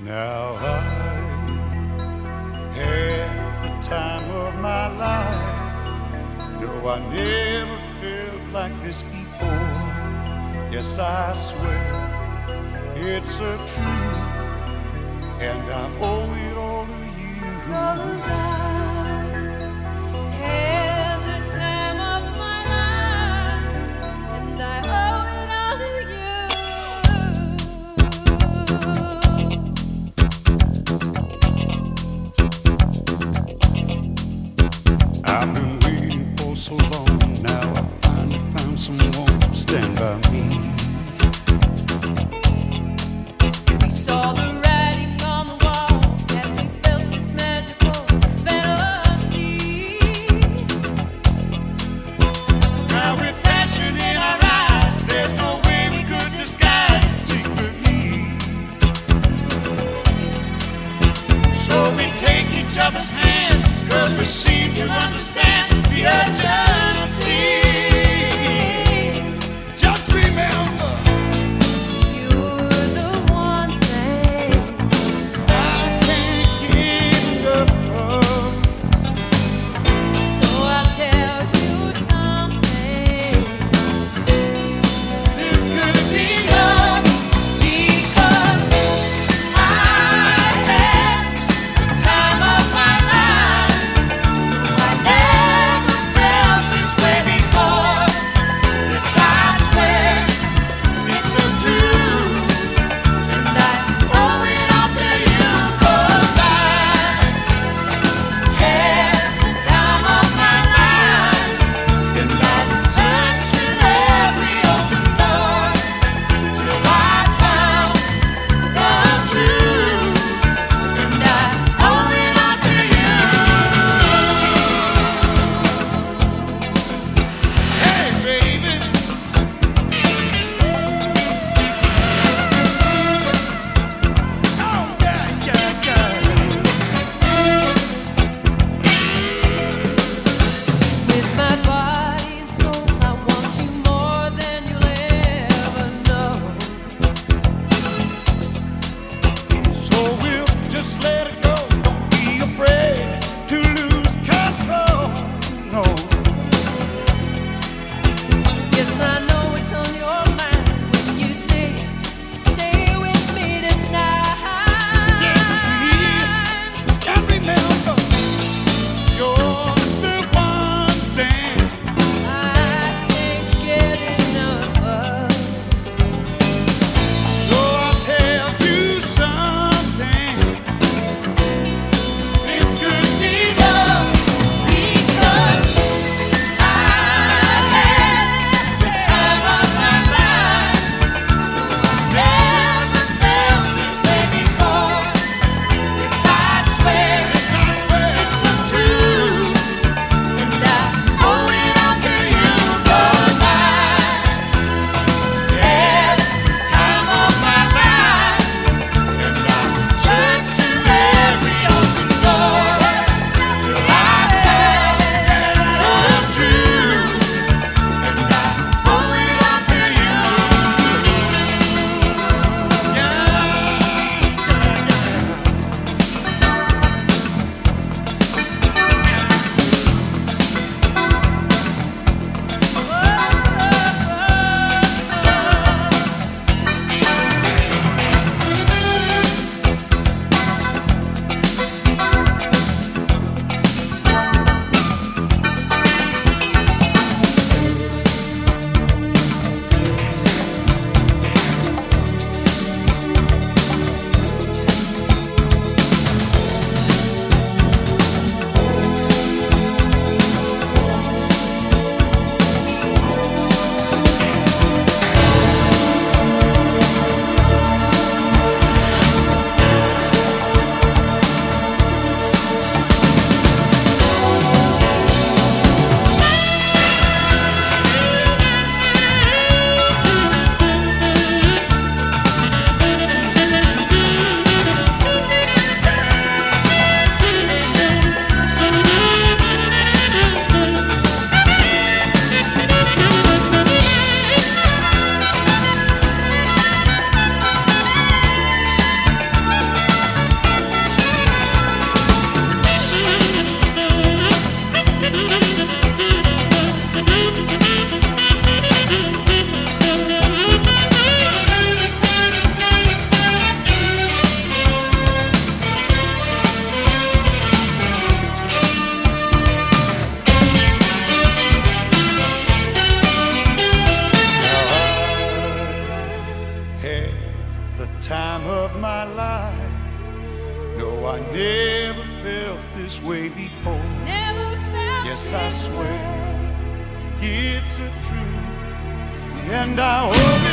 Now I had the time of my life. No, I never felt like this before. Yes, I swear it's a truth, and I owe it all to you. 'Cause I had the time of my life, and I owe it all to you. I've been waiting for so long now. I finally found someone to stand by me. We saw the writing on the wall as we felt this magical fantasy. time of my life. No, I never felt this way before. Never felt yes, I this swear way. it's a truth, and I hope